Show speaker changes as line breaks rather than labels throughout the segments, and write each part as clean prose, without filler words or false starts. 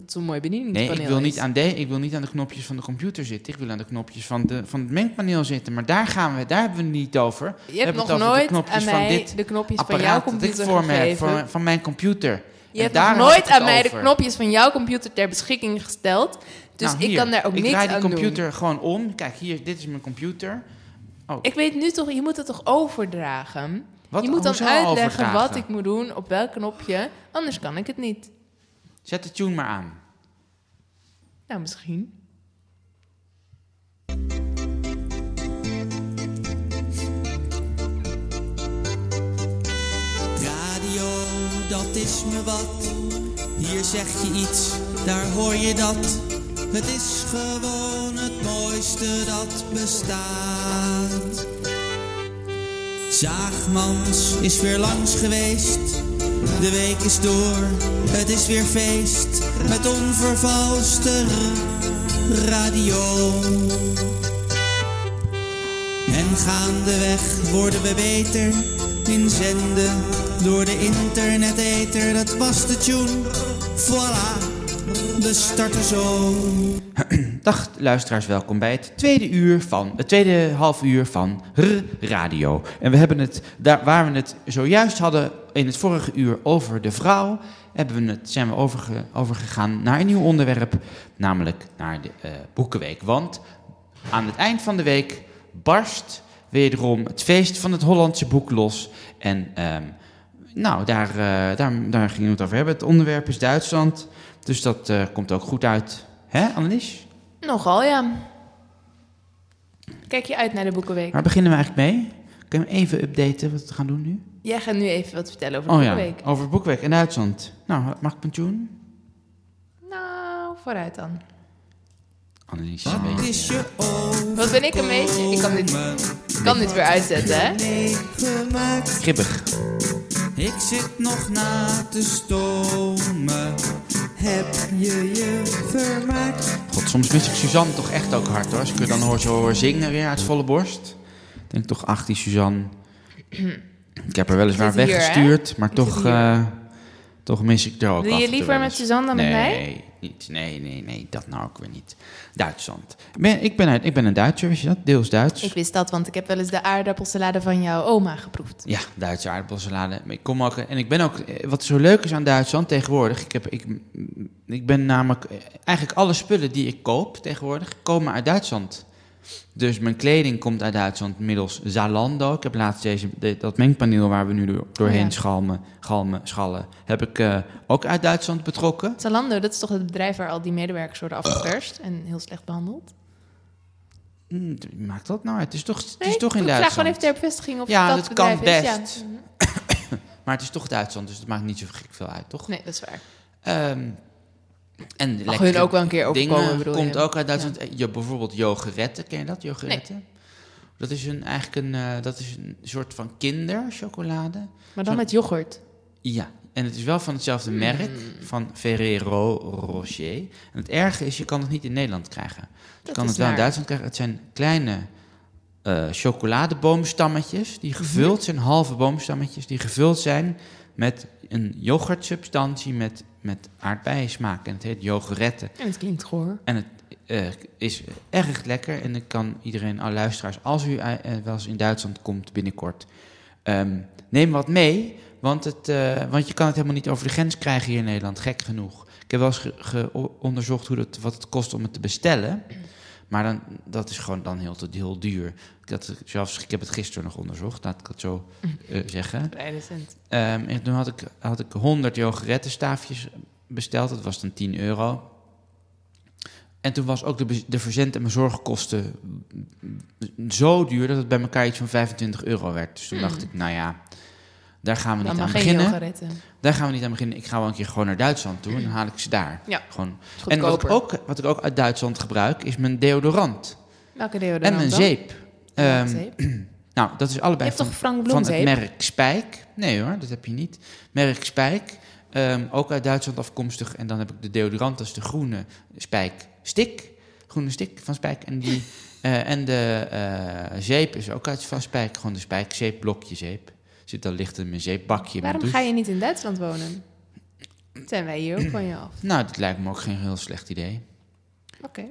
Dat is een mooi bedieningspaneel.
Nee, ik wil niet aan de knopjes van de computer zitten. Ik wil aan de knopjes van het mengpaneel zitten. Maar daar hebben we het niet over.
Je hebt nog nooit aan mij de knopjes van jouw computer gegeven.
Van mijn computer.
Je hebt nog nooit aan mij de knopjes van jouw computer ter beschikking gesteld. Dus ik kan daar ook niks aan doen.
Ik draai die computer gewoon om. Kijk, hier, dit is mijn computer. Oh.
Ik weet nu toch, je moet het toch overdragen?
Wat?
Je moet dan uitleggen
overdragen?
wat ik moet doen, op welk knopje. Anders kan ik het niet.
Zet de tune maar aan.
Nou, misschien.
Radio, dat is me wat. Hier zeg je iets, daar hoor je dat. Het is gewoon het mooiste dat bestaat. Zaagmans is weer langs geweest. De week is door, het is weer feest. Met onvervalste radio. En gaandeweg worden we beter in zenden door de internetether. Dat was de tune, voilà, we starten zo.
Dag luisteraars, welkom bij het tweede half uur van Radio. En we hebben het, waar we het zojuist hadden in het vorige uur over de vrouw, zijn we overgegaan naar een nieuw onderwerp, namelijk naar de Boekenweek. Want aan het eind van de week barst wederom het feest van het Hollandse boek los. En daar gingen we het over hebben. Het onderwerp is Duitsland, dus dat komt ook goed uit. Hè, Annelies?
Nogal, ja. Kijk je uit naar de Boekenweek?
Waar beginnen we eigenlijk mee? Kunnen we even updaten wat we gaan doen nu?
Jij gaat nu even wat vertellen over de Boekenweek.
Ja, over de Boekenweek in Duitsland. Nou, mag ik mijn tune?
Nou, vooruit dan.
Annelies,
Wat is je over?
Wat ben ik een beetje? Ik kan dit weer uitzetten, hè?
Gribbig.
Ik zit nog na te stomen. Heb je vermaakt?
God, soms mis ik Suzanne toch echt ook hard, hoor. Als ik haar dan hoor zingen weer uit volle borst. Denk toch, ach, die Suzanne. Ik heb haar weliswaar weggestuurd, hè? Maar toch mis ik er ook.
Doe je liever met Suzanne dan met mij?
Nee, dat nou ook weer niet. Duitsland. Ik ben een Duitser, wist je dat? Deels Duits.
Ik wist dat, want ik heb wel eens de aardappelsalade van jouw oma geproefd.
Ja, Duitse aardappelsalade. Ik ben ook, wat zo leuk is aan Duitsland tegenwoordig, ik ben namelijk, eigenlijk alle spullen die ik koop tegenwoordig, komen uit Duitsland. Dus mijn kleding komt uit Duitsland middels Zalando. Ik heb laatst dat mengpaneel waar we nu doorheen schallen, heb ik ook uit Duitsland betrokken.
Zalando, dat is toch het bedrijf waar al die medewerkers worden afgeperst en heel slecht behandeld?
Maakt dat nou uit? Het is toch in
Duitsland? Ik vraag gewoon even ter bevestiging of dat bedrijf is.
Ja, dat kan best. Ja. Maar het is toch Duitsland, dus dat maakt niet zo gek veel uit, toch?
Nee, dat is waar.
En
mag hun ook wel een keer overkomen, bedoel
komt
je?
ook uit Duitsland. Ja. Bijvoorbeeld Yogerette, ken je dat? Yogerette? Nee. Dat is een soort van kinderchocolade.
Maar dan met yoghurt?
Ja, en het is wel van hetzelfde merk, van Ferrero Rocher. En het erge is, je kan het niet in Nederland krijgen. Je kan het wel in Duitsland krijgen. Het zijn kleine chocoladeboomstammetjes die gevuld zijn, halve boomstammetjes, die gevuld zijn met een yoghurtsubstantie met aardbeiensmaak. En het heet Yogerette.
En het klinkt goor.
En het is erg lekker. En ik kan iedereen, alle luisteraars, als u wel eens in Duitsland komt binnenkort, neem wat mee. Want je kan het helemaal niet over de grens krijgen hier in Nederland, gek genoeg. Ik heb wel eens onderzocht wat het kost om het te bestellen. Maar dat is gewoon dan heel duur. Ik heb het gisteren nog onderzocht, laat ik het zo zeggen.
Vrij recent.
En toen had ik 100 yoghurtestaafjes besteld. Dat was dan €10. En toen was ook de verzend en mijn zorgkosten zo duur dat het bij elkaar iets van €25 werd. Dus toen dacht ik, nou ja, daar gaan we niet aan beginnen. Daar gaan we niet aan beginnen. Ik ga wel een keer gewoon naar Duitsland toe en dan haal ik ze daar.
Ja,
gewoon. En wat ik ook uit Duitsland gebruik, is mijn deodorant.
Welke deodorant?
En mijn zeep. Nou, dat is allebei van het merk Spijk. Nee hoor, dat heb je niet. Merk Spijk. Ook uit Duitsland afkomstig. En dan heb ik de deodorant, dat is de groene Spijk stick. Groene stick van Spijk. En de zeep is ook van Spijk. Gewoon de Spijk zeep, blokje zeep. Zit dan licht in mijn zeepbakje.
Waarom ga je niet in Duitsland wonen? Zijn wij hier ook van je af?
Nou, dat lijkt me ook geen heel slecht idee.
Oké.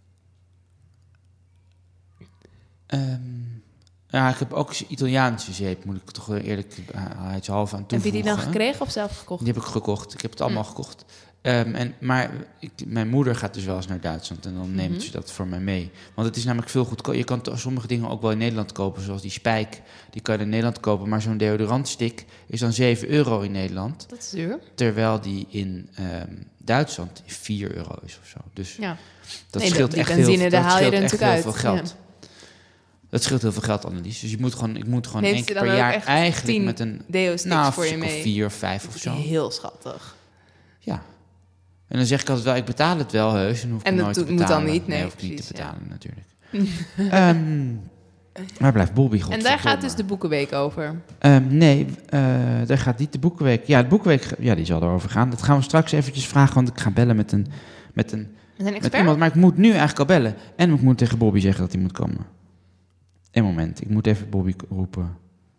Ja, ik heb ook Italiaanse zeep, moet ik toch wel eerlijkheidshalve aan toevoegen.
Heb je die dan gekregen of zelf gekocht?
Die heb ik gekocht. Ik heb het allemaal gekocht. Maar mijn moeder gaat dus wel eens naar Duitsland en dan neemt ze dat voor mij mee. Want het is namelijk veel goedkoper. Je kan sommige dingen ook wel in Nederland kopen, zoals die spijk. Die kan je in Nederland kopen, maar zo'n deodorantstick is dan €7 in Nederland.
Dat is duur.
Terwijl die in Duitsland €4 is of zo. Dus
ja.
dat scheelt echt veel geld. Ja. Dat scheelt heel veel geld, Annelies. Dus ik moet gewoon één keer per jaar eigenlijk met een
deo-sticks voor je mee.
4 of 5 of zo.
Heel schattig.
Ja. En dan zeg ik altijd wel, ik betaal het wel heus. En hoef ik nooit te betalen.
Moet dan niet? Nee,
hoef ik niet te betalen natuurlijk. Waar blijft Bobby?
En daar gaat dus de Boekenweek over?
Nee, daar gaat niet de Boekenweek. Ja, de Boekenweek, die zal erover gaan. Dat gaan we straks eventjes vragen, want ik ga bellen met iemand. Maar ik moet nu eigenlijk al bellen. En ik moet tegen Bobby zeggen dat hij moet komen. Een moment, ik moet even Bobby roepen.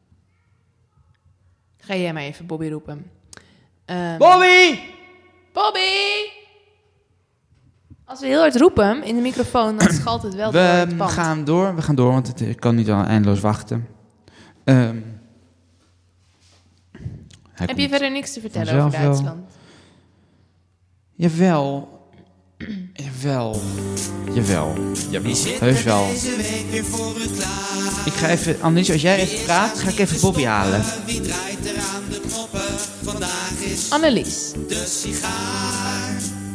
Ga jij maar even Bobby roepen.
Bobby!
Bobby! Als we heel hard roepen in de microfoon, dan schalt het wel door het pand.
We gaan door, want ik kan niet al eindeloos wachten.
Heb je verder niks te vertellen over Duitsland?
Jawel. Heus wel. Ik ga even, Annelies, als jij even praat, ga ik even Bobby halen.
Annelies.
De sigaar.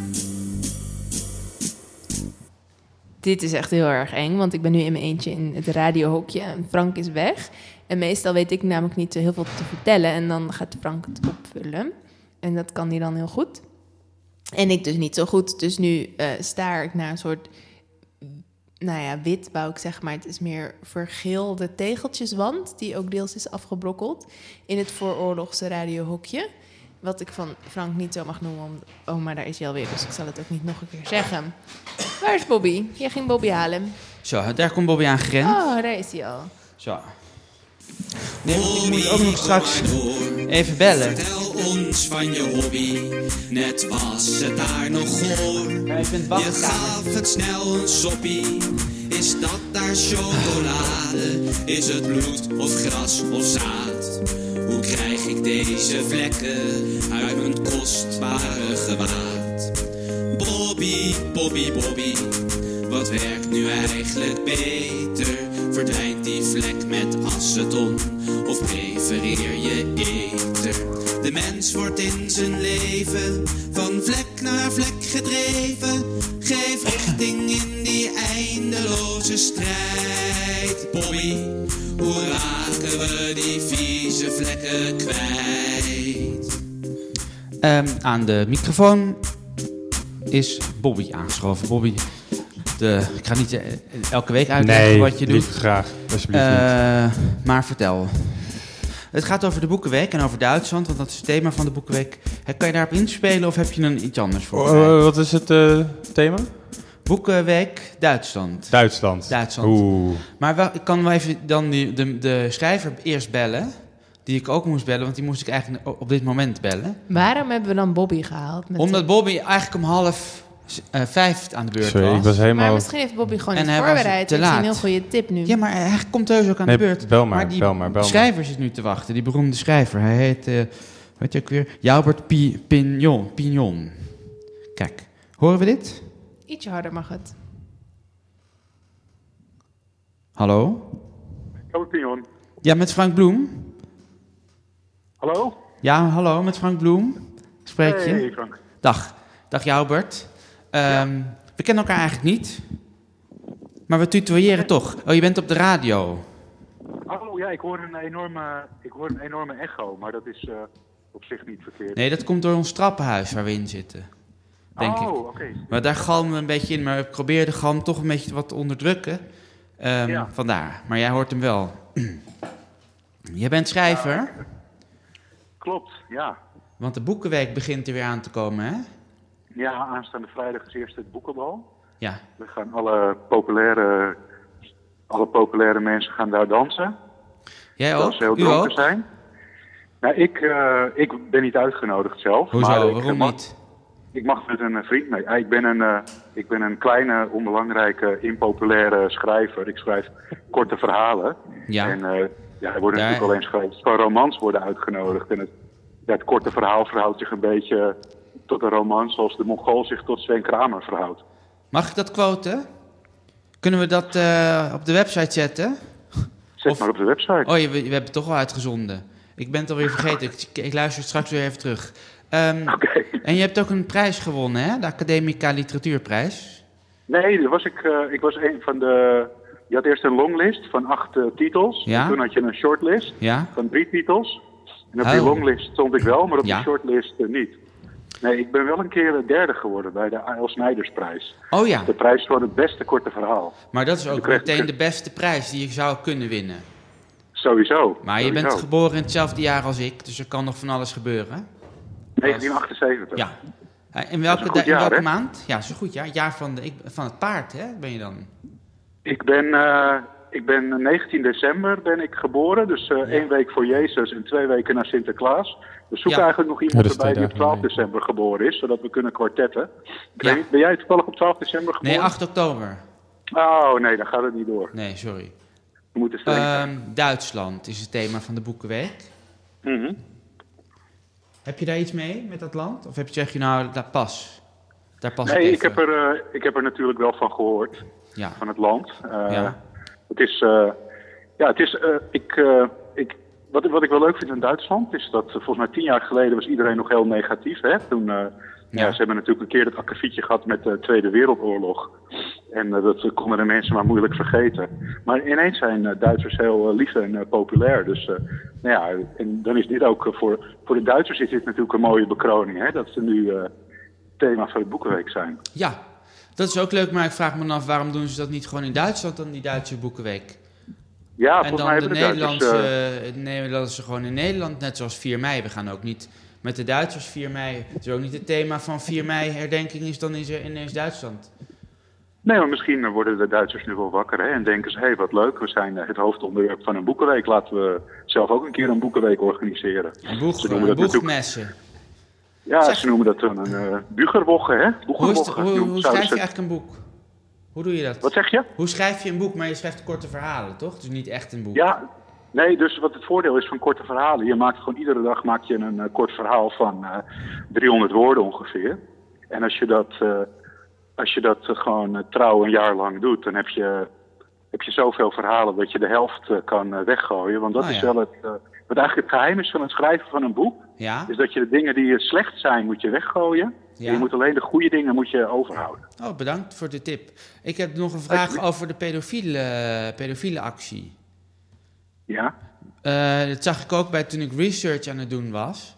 Dit is echt heel erg eng, want ik ben nu in mijn eentje in het radiohokje en Frank is weg. En meestal weet ik namelijk niet zo heel veel te vertellen en dan gaat Frank het opvullen. En dat kan hij dan heel goed. En ik dus niet zo goed. Dus nu staar ik naar een soort, wit wou ik zeggen, maar het is meer vergeelde tegeltjeswand, die ook deels is afgebrokkeld in het vooroorlogse radiohokje. Wat ik van Frank niet zo mag noemen, maar daar is hij alweer, dus ik zal het ook niet nog een keer zeggen. Waar is Bobby? Jij ging Bobby halen.
Zo, daar komt Bobby aangerend.
Oh, daar is hij al.
Zo. Nee, ik moet ook nog straks even bellen.
Vertel ons van je hobby, net was het daar nog goor. Je gaf het snel een soppie, is dat daar chocolade? Is het bloed of gras of zaad? Hoe krijg ik deze vlekken uit mijn kostbare gewaad? Bobby, Bobby, Bobby, wat werkt nu eigenlijk beter? Verdwijnt die vlek met aceton of prefereer je ether? De mens wordt in zijn leven van vlek naar vlek gedreven. Geef richting in die eindeloze strijd. Bobby, hoe raken we die vieze vlekken kwijt?
Aan de microfoon is Bobby aangeschoven. Bobby, ik ga niet elke week uitleggen wat je doet.
Nee, graag. Alsjeblieft niet.
Maar vertel. Het gaat over de Boekenweek en over Duitsland, want dat is het thema van de Boekenweek. Kan je daarop inspelen of heb je dan iets anders voor?
Wat is het thema?
Boekenweek Duitsland.
Duitsland. Oeh.
Maar ik kan wel even dan de schrijver eerst bellen, die ik ook moest bellen, want die moest ik eigenlijk op dit moment bellen.
Waarom hebben we dan Bobby gehaald?
Omdat Bobby eigenlijk om 4:30 aan de beurt
Sorry,
was.
ik was helemaal...
Maar misschien heeft Bobby gewoon niet
hij was
voorbereid.
te
Dat is
laat.
een heel goede tip nu.
Ja, maar hij komt heus ook aan de beurt.
Bel maar.
Die schrijver zit nu te wachten, die beroemde schrijver. Hij heet, weet je ook weer, Joubert Pignon. Kijk, horen we dit?
Ietsje harder mag het.
Hallo?
Joubert Pignon.
Ja, met Frank Bloem.
Hallo?
Ja, hallo, met Frank Bloem. Spreek je?
Hey Frank.
Dag Joubert. We kennen elkaar eigenlijk niet. Maar we tutoyeren toch. Oh, je bent op de radio.
Oh ja, ik hoor een enorme echo, maar dat is op zich niet verkeerd.
Nee, dat komt door ons trappenhuis waar we in zitten. Denk ik.
Oké.
Maar daar galmen we een beetje in. Maar ik probeer de galm toch een beetje wat te onderdrukken. Vandaar. Maar jij hoort hem wel. Jij bent schrijver.
Klopt, ja.
Want de Boekenweek begint er weer aan te komen, hè?
Ja, aanstaande vrijdag is eerst het boekenbal.
Ja.
We gaan alle populaire mensen gaan daar dansen.
Jij
Dat
ook?
ze heel
U
dronken
ook?
zijn. Nou, ik ben niet uitgenodigd zelf.
Hoezo?
Maar
Waarom niet?
Ik mag met een vriend mee. Ik ben een kleine, onbelangrijke, impopulaire schrijver. Ik schrijf korte verhalen.
Ja.
En er worden natuurlijk alleen schrijvers van romans worden uitgenodigd. En het korte verhaal verhoudt zich een beetje tot een roman, zoals de Mongool zich tot Sven Kramer verhoudt.
Mag ik dat quoten? Kunnen we dat op de website zetten?
Zet maar op de website.
Oh, we hebben het toch al uitgezonden. Ik ben het alweer vergeten. Ik luister straks weer even terug.
Oké.
En je hebt ook een prijs gewonnen, hè? De Academica Literatuurprijs.
Nee, ik was een van de... Je had eerst een longlist van 8 titels.
Ja.
En toen had je een shortlist
Ja?
van 3 titels. En op die longlist stond ik wel, maar op
Ja.
die shortlist niet. Nee, ik ben wel een keer derde geworden bij de A.L. Snijdersprijs.
Oh ja,
De prijs voor het beste korte verhaal.
maar dat is ook
kreeg-
meteen de beste prijs die je zou kunnen winnen.
Sowieso.
Maar je bent geboren in hetzelfde jaar als ik, dus er kan nog van alles gebeuren.
1978.
Ja. In
Dat is
welke,
een goed jaar,
welke
hè?
maand? Ja, zo goed, ja. Het jaar van het paard, hè? Ben je dan?
Ik ben 19 december ben ik geboren, dus 1 week voor Jezus en 2 weken na Sinterklaas. We zoeken eigenlijk nog iemand
dat is
erbij die op
2 dagen
12 december geboren is, zodat we kunnen kwartetten. Ik
Ja.
weet niet, ben jij toevallig op 12 december geboren?
Nee, 8 oktober.
Oh nee, dan gaat het niet door.
Nee, sorry.
We moeten streng zijn.
Duitsland is het thema van de Boekenweek.
Mhm.
Heb je daar iets mee met dat land? Of zeg je nou, daar pas
Nee,
ik
ik heb er natuurlijk wel van gehoord,
Ja.
van het land.
Ja.
Wat ik wel leuk vind in Duitsland is dat volgens mij 10 jaar geleden was iedereen nog heel negatief. Hè? Toen, ze hebben natuurlijk een keer het akkefietje gehad met de Tweede Wereldoorlog. En dat konden de mensen maar moeilijk vergeten. Maar ineens zijn Duitsers heel lief en populair. Dus en dan is dit ook voor de Duitsers is dit natuurlijk een mooie bekroning. Hè? Dat ze nu thema van de Boekenweek zijn.
Ja, dat is ook leuk, maar ik vraag me af, waarom doen ze dat niet gewoon in Duitsland dan, die Duitse Boekenweek?
Ja,
En
volgens
dan
mij
de
hebben de Duitsers...
Nederlandse gewoon in Nederland, net zoals 4 mei. We gaan ook niet met de Duitsers 4 mei. Het is ook niet het thema van 4 mei herdenking is dan ineens Duitsland.
Nee, maar misschien worden de Duitsers nu wel wakker hè, en denken ze, hé, wat leuk, we zijn het hoofdonderwerp van een boekenweek. Laten we zelf ook een keer een boekenweek organiseren.
Een boegmessen.
Ja, ze noemen dat een bugerwoche, hè?
Hoe schrijf je eigenlijk een boek? Hoe doe je dat?
Wat zeg je?
Hoe schrijf je een boek, maar je schrijft korte verhalen, toch? Dus niet echt een boek.
Ja, nee, dus wat het voordeel is van korte verhalen, je maakt gewoon iedere dag een kort verhaal van 300 woorden ongeveer. En als je dat gewoon trouw een jaar lang doet, dan heb je zoveel verhalen dat je de helft kan weggooien. Want dat is wel wat eigenlijk het geheim is van het schrijven van een boek.
Ja?
Is dat je de dingen die slecht zijn, moet je weggooien.
Ja.
En je moet alleen de goede dingen moet je overhouden.
Oh, bedankt voor de tip. Ik heb nog een vraag over de pedofiele actie.
Ja?
Dat zag ik ook toen ik research aan het doen was.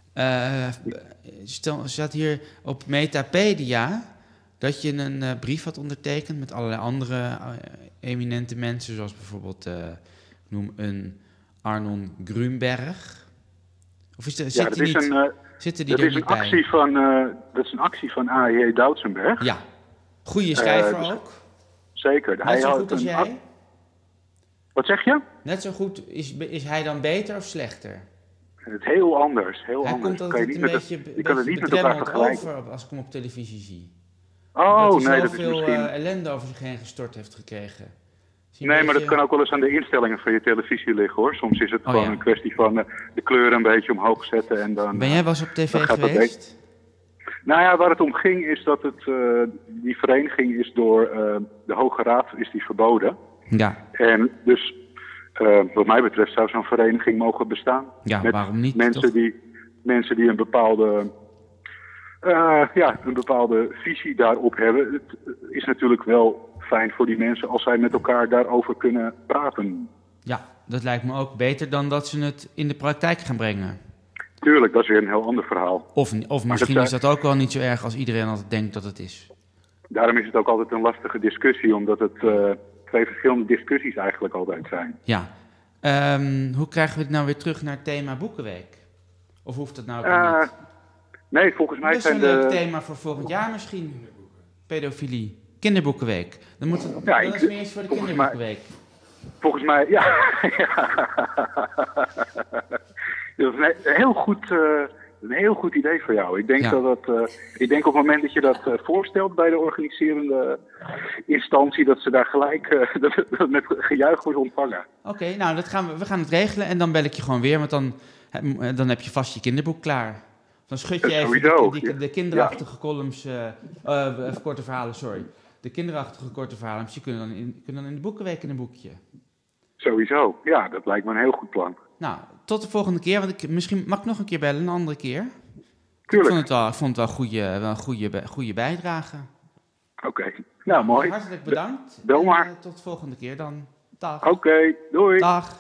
Zat hier op Metapedia dat je een brief had ondertekend met allerlei andere eminente mensen, zoals bijvoorbeeld, noem een Arnon Grunberg. Of zitten die er niet bij?
Dat is een actie van A.J. Doutsenberg.
Ja, goede schrijver ook.
Zeker.
Net zo goed als jij?
Wat zeg je?
Net zo goed, is hij dan beter of slechter?
Het is heel anders.
Hij
anders.
komt altijd een beetje
vergelijken.
over als ik hem op televisie zie.
Oh,
dat hij
dat is
zoveel
misschien...
ellende over zich heen gestort heeft gekregen.
Nee, maar dat kan ook wel eens aan de instellingen van je televisie liggen, hoor. Soms is het gewoon een kwestie van de kleuren een beetje omhoog zetten en dan...
Ben jij wel eens op tv geweest?
Nou ja, waar het om ging is dat die vereniging is door de Hoge Raad is die verboden.
Ja.
En dus wat mij betreft zou zo'n vereniging mogen bestaan.
Ja,
met
waarom niet?
Mensen die een bepaalde visie daarop hebben. Het is natuurlijk wel fijn voor die mensen als zij met elkaar daarover kunnen praten.
Ja, dat lijkt me ook beter dan dat ze het in de praktijk gaan brengen.
Tuurlijk, dat is weer een heel ander verhaal.
Of misschien is dat ook wel niet zo erg als iedereen altijd denkt dat het is.
Daarom is het ook altijd een lastige discussie, omdat het 2 verschillende discussies eigenlijk altijd zijn.
Ja. Hoe krijgen we het nou weer terug naar het thema Boekenweek? Of hoeft dat nou ook niet?
Nee, volgens mij zijn
dat is een leuk thema voor volgend jaar misschien. Pedofilie. Kinderboekenweek. Dan is meer iets voor de Kinderboekenweek.
Volgens mij, ja. Dat is een heel goed idee voor jou. Ik denk, ik denk op het moment dat je dat voorstelt bij de organiserende instantie, dat ze daar gelijk dat met gejuich wordt ontvangen.
Oké, nou, we gaan het regelen en dan bel ik je gewoon weer, want dan heb je vast je kinderboek klaar. Dan schud je even de kinderachtige columns, korte verhalen, sorry. De kinderachtige korte verhalen, die kunnen dan in de boekenweek in een boekje.
Sowieso, ja, dat lijkt me een heel goed plan.
Nou, tot de volgende keer, want misschien mag ik nog een keer bellen, een andere keer.
Tuurlijk.
Ik vond het wel een goede bijdrage.
Oké, nou mooi.
Hartelijk bedankt.
Bel maar.
Tot de volgende keer dan. Dag.
Oké, doei.
Dag.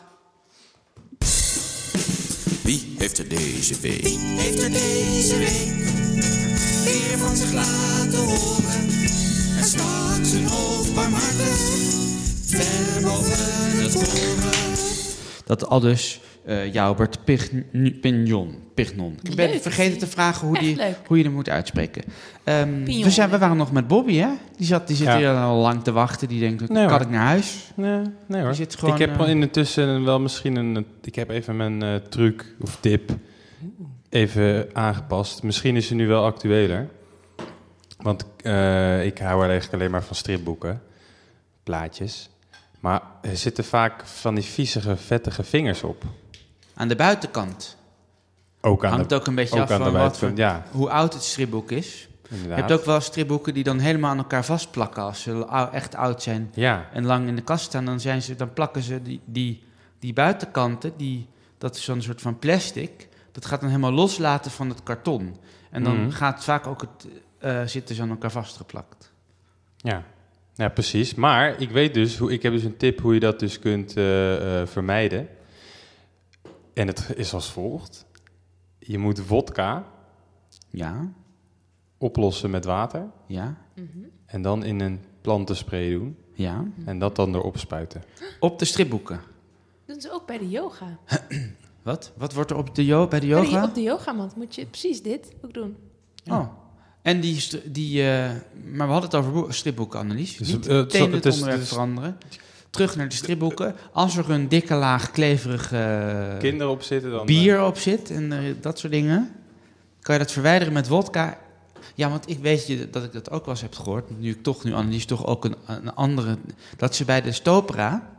Wie heeft er deze week? Wie heeft er deze week weer van zich laten horen? En stak zijn hoofd barmhartig ver boven het horen.
Dat aldus Joubert Pignon. Ik ben vergeten te vragen hoe je hem moet uitspreken. We waren nog met Bobby, hè? Die zit hier al lang te wachten. Die denkt, kan ik naar huis?
Nee hoor.
Zit gewoon,
ik heb intussen wel misschien ik heb even mijn truc of tip even aangepast. Misschien is ze nu wel actueler. Want ik hou eigenlijk alleen maar van stripboeken. Plaatjes. Maar er zitten vaak van die viezige, vettige vingers op.
Aan de buitenkant.
Hangt
ook een beetje af van hoe oud het stripboek is. Inderdaad. Je hebt ook wel stripboeken die dan helemaal aan elkaar vastplakken als ze echt oud zijn en lang in de kast staan. Dan plakken ze die buitenkanten, dat is zo'n soort van plastic, dat gaat dan helemaal loslaten van het karton. En dan gaat vaak ook zitten ze aan elkaar vastgeplakt.
Ja, precies. Maar ik weet dus, ik heb dus een tip hoe je dat dus kunt vermijden. En het is als volgt. Je moet vodka oplossen met water.
Ja.
En dan in een plantenspray doen.
Ja.
En dat dan erop spuiten.
Op de stripboeken?
Dat is ook bij de yoga.
Wat? Wat wordt er bij de yoga?
Op de yogamat moet je precies dit ook doen.
Ja. Oh. En maar we hadden het over stripboeken, Annelies.
Dus
niet meteen het onderwerp veranderen. Terug naar de stripboeken. Als er een dikke laag kleverige
kinderen op zitten, dan
bier op zit en dat soort dingen, kan je dat verwijderen met wodka. Ja, want ik weet dat ik dat ook wel eens heb gehoord. Nu Annelies toch ook een andere, dat ze bij de Stopera,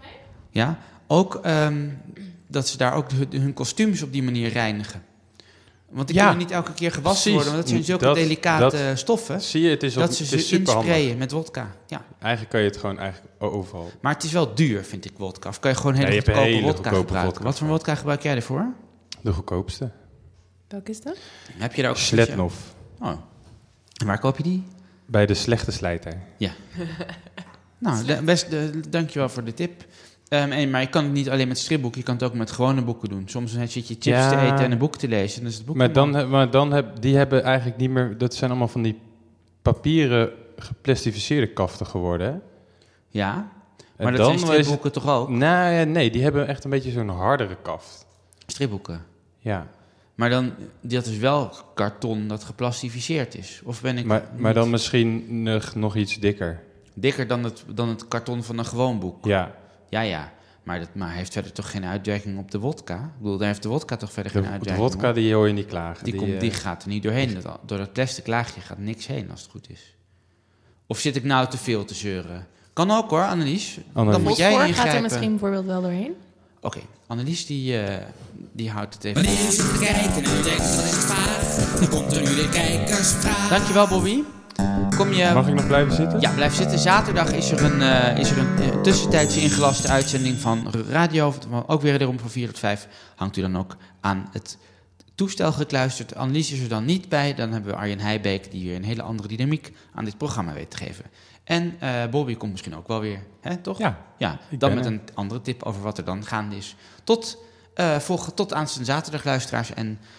ook dat ze daar ook hun kostuums op die manier reinigen. Want die kunnen niet elke keer gewassen worden, want dat zijn zulke delicate stoffen.
Zie je, het is
insprayen met wodka. Ja.
Eigenlijk kan je het gewoon overal.
Maar het is wel duur, vind ik, wodka. Of kan je gewoon hele goedkope wodka gebruiken? Wat voor wodka gebruik jij ervoor?
De goedkoopste.
Welke is dat?
Heb je daar ook
Sletnov.
Oh. En waar koop je die?
Bij de slechte slijter.
Ja. Nou, dankjewel voor de tip. Maar je kan het niet alleen met stripboeken, je kan het ook met gewone boeken doen. Soms zit je chips te eten en een boek te lezen. Dan is het boek
die hebben eigenlijk niet meer. Dat zijn allemaal van die papieren geplastificeerde kaften geworden. Hè?
Ja, maar dat zijn stripboeken toch ook?
Nee, die hebben echt een beetje zo'n hardere kaft.
Stripboeken?
Ja.
Maar dan, dat is wel karton dat geplastificeerd is. Of ben ik
maar dan misschien nog iets dikker.
Dikker dan het karton van een gewoon boek?
Ja.
Ja. Maar heeft verder toch geen uitwerking op de wodka? Ik bedoel, daar heeft de wodka toch verder geen uitwerking
op? De wodka, die hoor je niet klagen.
Die gaat er niet doorheen. Door dat plastic laagje gaat niks heen, als het goed is. Of zit ik nou te veel te zeuren? Kan ook hoor, Annelies. Dan moet jij ingrijpen.
Gaat er misschien bijvoorbeeld wel doorheen?
Oké, Annelies die houdt het even.
Wanneer je zit te kijken en je denkt, wat is het vaag? Dan komt er nu de kijkersvraag.
Dankjewel, Bobby.
Mag ik nog blijven zitten?
Ja, blijf zitten. Zaterdag is er een tussentijdse ingelaste uitzending van radio. Ook weer erom van 4 tot 5. Hangt u dan ook aan het toestel gekluisterd. Annelies is er dan niet bij. Dan hebben we Arjen Heijbeek, die weer een hele andere dynamiek aan dit programma weet te geven. En Bobby komt misschien ook wel weer, hè, toch? Ja, dan met een andere tip over wat er dan gaande is. Tot aanstaande zaterdag, luisteraars.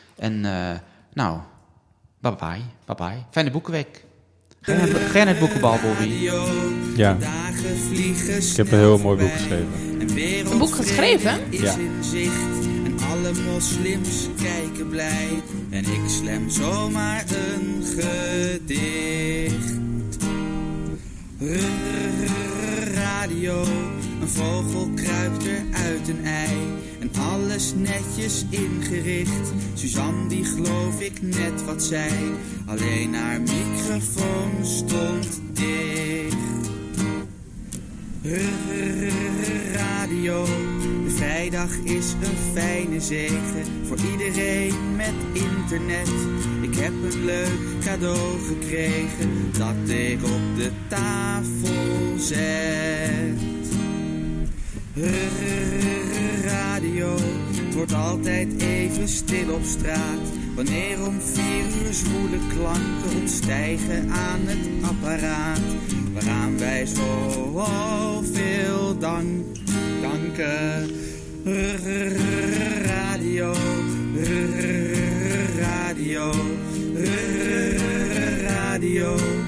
Bye-bye. Fijne boekenweek. Ga je naar het boekenbal, Bobby?
Ja. Ik heb een heel mooi boek geschreven.
Een boek geschreven?
Ja.
En alle moslims kijken blij. En ik slam zomaar een gedicht. Radio, een vogel kruipt er uit een ei en alles netjes ingericht. Suzanne die geloof ik net wat zei, alleen haar microfoon stond dicht. Radio, de vrijdag is een fijne zegen voor iedereen met internet. Ik heb een leuk cadeau gekregen dat ik op de tafel zet. Radio, het wordt altijd even stil op straat wanneer om 4 uur zwoele klanken ontstijgen aan het apparaat, waaraan wij zoveel danken. Radio, radio, radio.